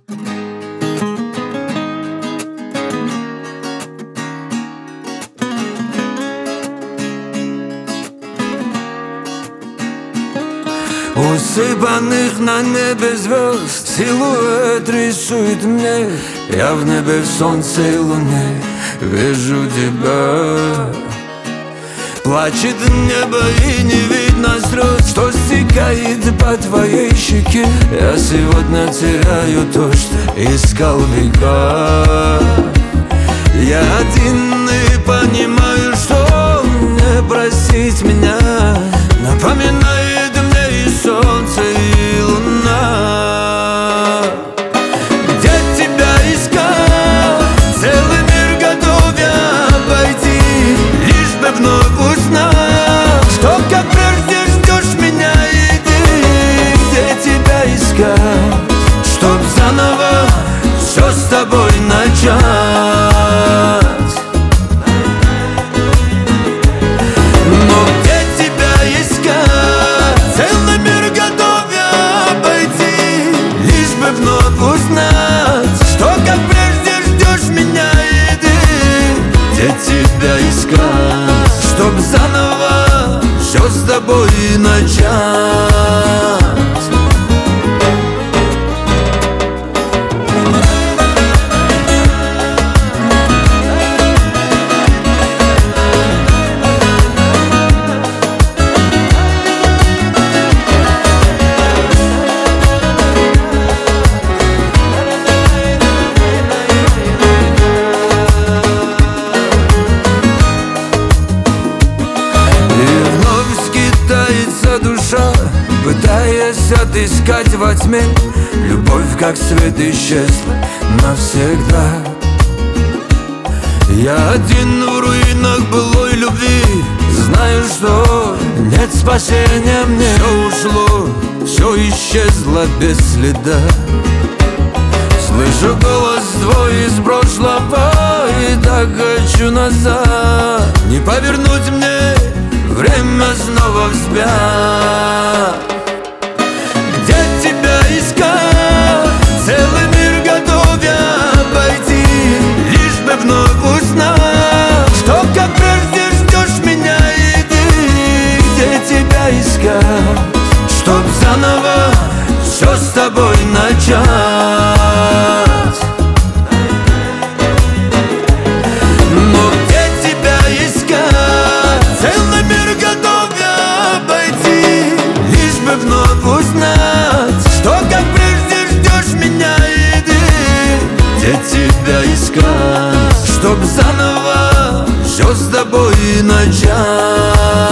Усыпанных на небе звезд силуэт рисует мне. Я в небе, в солнце и луне вижу тебя. Плачет небо и не видно слез, что стекает по твоей щеке. Я сегодня теряю то, что искал века. Я один и понимаю, что не простить меня напоминает мне и солнце, и луна. Где тебя искать? Целый мир готов я обойти, лишь бы вновь узнать, что как прежде ждешь меня и ты. Где тебя искать, чтоб заново все с тобой начать? Но где тебя искать? Целый мир готов я обойти, лишь бы вновь узнать, что как прежде ждешь меня и ты. Где тебя искать, чтоб заново все с тобой начать? Душа, пытаясь отыскать во тьме, любовь как свет исчезла навсегда. Я один в руинах былой любви, знаю, что нет спасения мне. Все ушло, все исчезло без следа. Слышу голос твой из прошлого и так хочу назад. Не повернуть мне время снова вспять. Где тебя искать? Целый мир готов я обойти, лишь бы вновь узнать, что как прежде ждешь меня и ты. Где тебя искать, чтоб заново все с тобой начать? Но где тебя искать? Целый мир готов я обойти, лишь бы вновь узнать, что как прежде ждешь меня и ты. Где тебя искать, чтоб заново все с тобой начать?